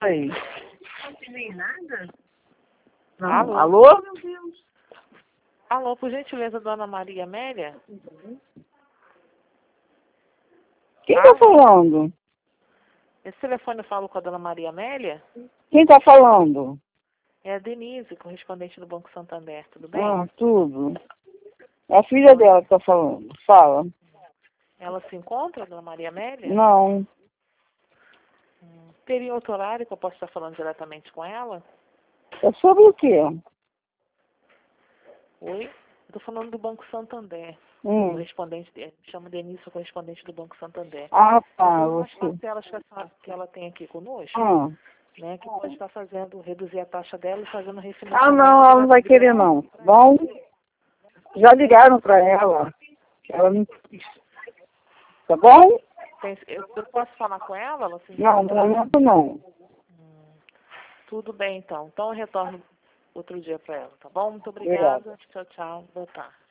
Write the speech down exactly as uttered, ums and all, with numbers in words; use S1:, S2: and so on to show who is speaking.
S1: Aí.
S2: Não tem nada?
S1: Não.
S3: Alô?
S1: Alô?
S2: Meu Deus.
S3: Alô, por gentileza, dona Maria Amélia?
S1: Quem
S3: Ah.
S1: tá falando?
S3: Esse telefone eu falo com a dona Maria Amélia?
S1: Quem tá falando?
S3: É a Denise, correspondente do Banco Santander, tudo bem?
S1: Ah, tudo. É a filha dela que tá falando. Fala.
S3: Ela se encontra, dona Maria Amélia?
S1: Não.
S3: Hum, teria outro horário que eu posso estar falando diretamente com ela?
S1: É sobre o quê?
S3: Oi? Eu tô falando do Banco Santander.
S1: Hum.
S3: Correspondente, me chamo Denise, sou correspondente do Banco Santander.
S1: Ah, tá.
S3: Tem umas
S1: Você.
S3: parcelas que ela, que ela tem aqui conosco,
S1: Ah.
S3: né, que pode estar fazendo, reduzir a taxa dela e fazendo refinanciamento.
S1: ah, não, ela não vai querer, não. Bom, já ligaram pra ela. Ela não quis. Tá bom?
S3: Tem- eu, eu posso falar com ela? ela se
S1: Não,
S3: encontra?
S1: por enquanto não.
S3: Hum, tudo bem, então. Então eu retorno outro dia para ela, tá bom? Muito
S1: Obrigada.
S3: obrigada. Tchau, tchau. Boa tarde.